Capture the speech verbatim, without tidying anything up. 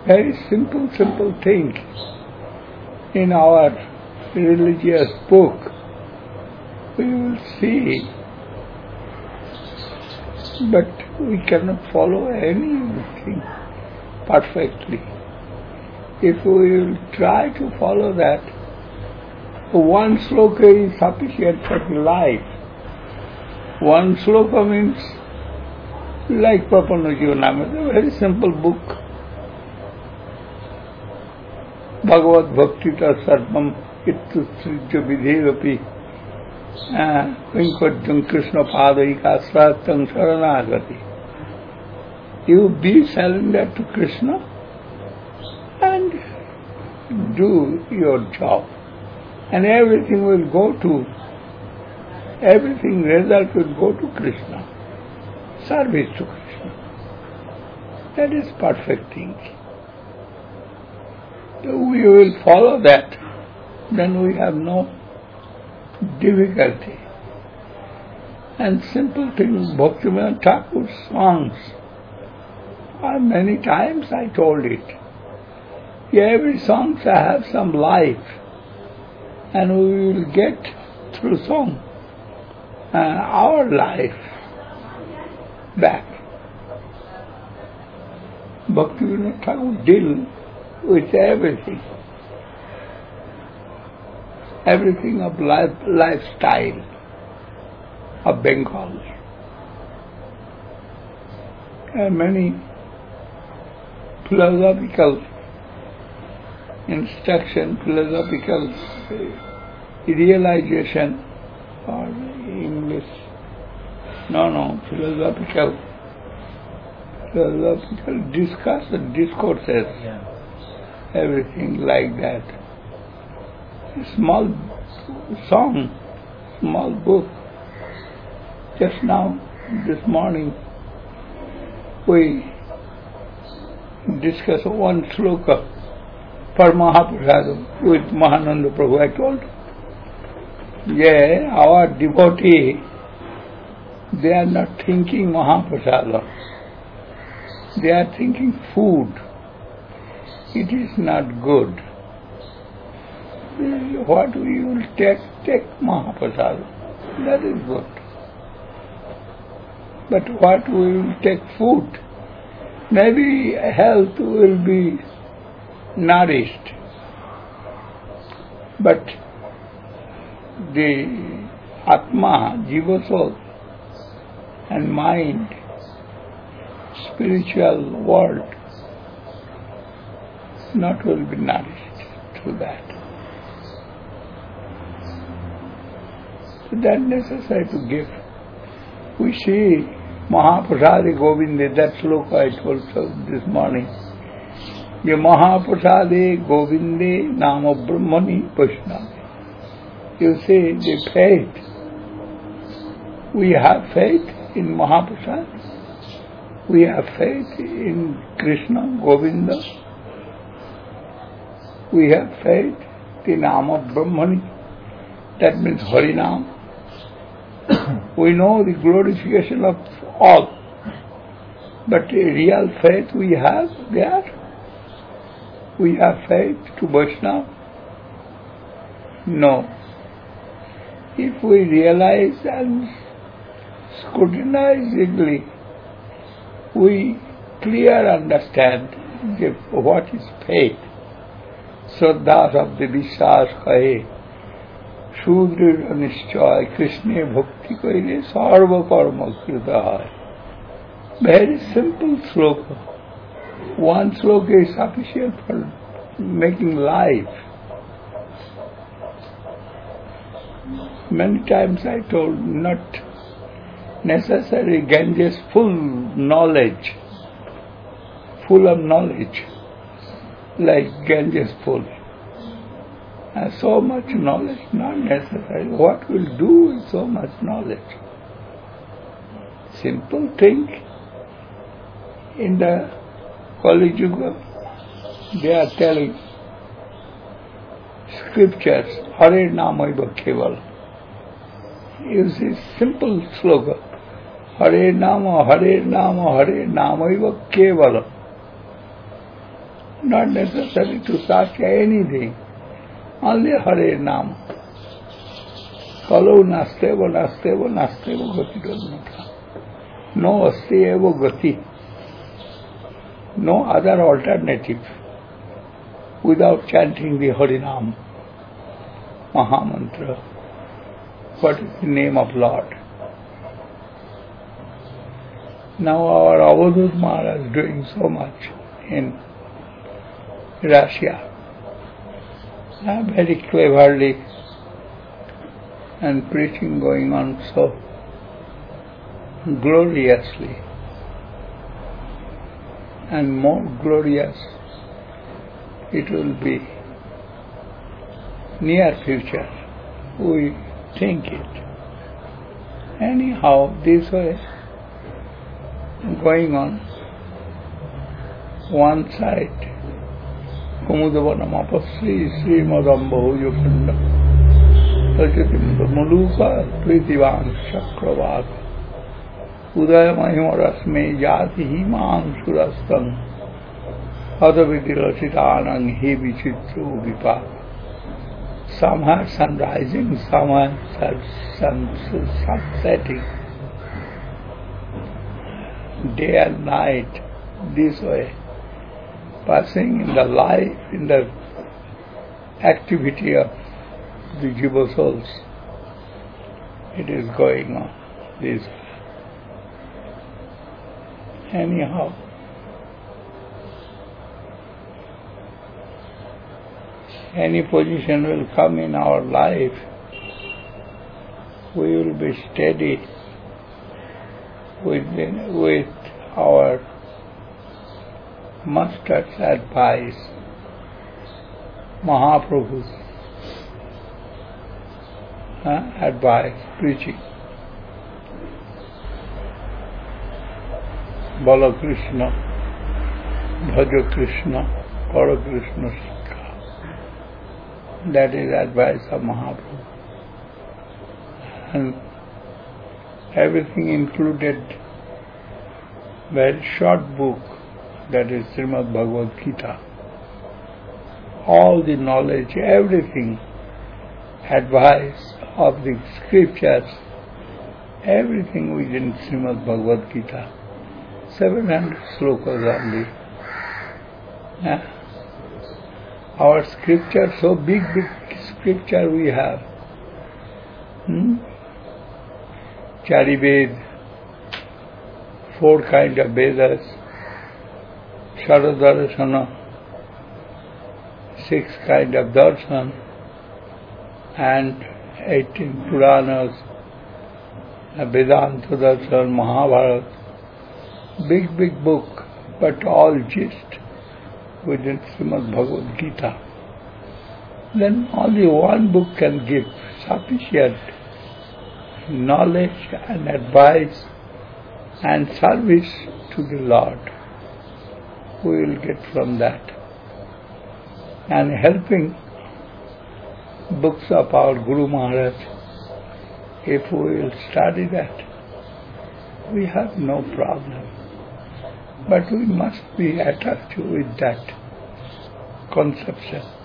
Very simple, simple thing in our religious book. We will see, but we cannot follow anything perfectly. If we will try to follow that, one sloka is sufficient for life. One sloka means like Papanujivana, a very simple book. Bhagavad Bhaktita Sarvam Ittusrijya Vidhevapi Vinkodjam Krishna Padayika Srattam Saranagati. You be surrendered to Krishna and do your job. And everything will go to, everything result will go to Krishna. Service to Krishna. That is perfect thing. So we will follow that, then we have no difficulty. And simple things, Bhaktivinoda Thakur's songs, are many times I told it. Every song has some life, and we will get through song uh, our life back. Bhaktivinoda Thakur deal with everything, everything of life, lifestyle of Bengal. And many philosophical instruction, philosophical realization, or English, no, no, philosophical, philosophical discussion, discourses. Yeah. Everything like that. A small song, small book. Just now, this morning, we discussed one sloka for Mahaprasad with Mahananda Prabhu. I told him, yeah, our devotee, they are not thinking Mahaprasad. They are thinking food. It is not good. What we will take, take Mahaprasad, that is good. But what we will take food, maybe health will be nourished. But the Atma, Jiva soul, and mind, spiritual world, not will be nourished through that. So that necessary to give. We see Mahaprasade Govinde, that sloka I told this morning. Ye Mahaprasade Govinde Nama Brahmani Vaishnava. You see the faith. We have faith in Mahaprasad. We have faith in Krishna, Govinda. We have faith in Nama Brahmani. That means Harinam. We know the glorification of all. But a real faith we have there. We have faith to Vaishnava. No. If we realize and scrutinizingly, we clear understand what is faith. Shraddha Sabde Vishwas Kahe Shudrir Nishchay Krishna Bhakti Kaile Sarva Karma Krita. Very simple sloka. One sloka is sufficient for making life. Many times I told, not necessary Ganges full knowledge, full of knowledge, like Ganges full. And so much knowledge, not necessary. What will do with so much knowledge? Simple thing. In the Kali Yuga, they are telling scriptures, Hare Namaiva Keval. You see, simple slogan. Hare Nama, Hare Nama, Hare Namaiva Kevala. not necessary to search anything, only Hare Nam. Kalau nastevo nastevo nastevo gati dharmata. No asti evo gati. No other alternative without chanting the Harinam Mahamantra. What is the name of Lord? Now our Avadhut Maharaj is doing so much in Russia, uh, very cleverly, and preaching going on so gloriously, and more glorious it will be near future. We think it. Anyhow, this way going on. One side, Kumudavanam Apasri Srimadam Bahujukunda Tajatim Muluka Pritivan Chakravat Udayamahima Rasme Jati Himam Surastam Adavidirasitanang He Vichitru Vipa. Some are sun rising, some are sun, sun setting. Day and night, this way, passing in the life, in the activity of the Jiva souls. It is going on this way. Anyhow, any position will come in our life, we will be steady with, with our master's advice, Mahaprabhu's uh, advice, preaching. Bala Krishna, Bhaja Krishna, Para Krishna Sikha. That is advice of Mahaprabhu. And everything included very short book, that is Srimad Bhagavad Gita. All the knowledge, everything, advice of the scriptures, everything within Srimad Bhagavad Gita. seven hundred slokas only. Yeah. Our scripture, so big, big scripture we have. Hmm? Chari Ved, four kind of Vedas, Sharadarshana, six kind of darshan, and eighteen Puranas, Vedanta Darshan, Mahabharata. Big, big book, but all gist within Srimad Bhagavad Gita. Then only one book can give sufficient knowledge and advice and service to the Lord. We will get from that. And helping books of our Guru Maharaj, if we will study that, we have no problem. But we must be attached with that conception.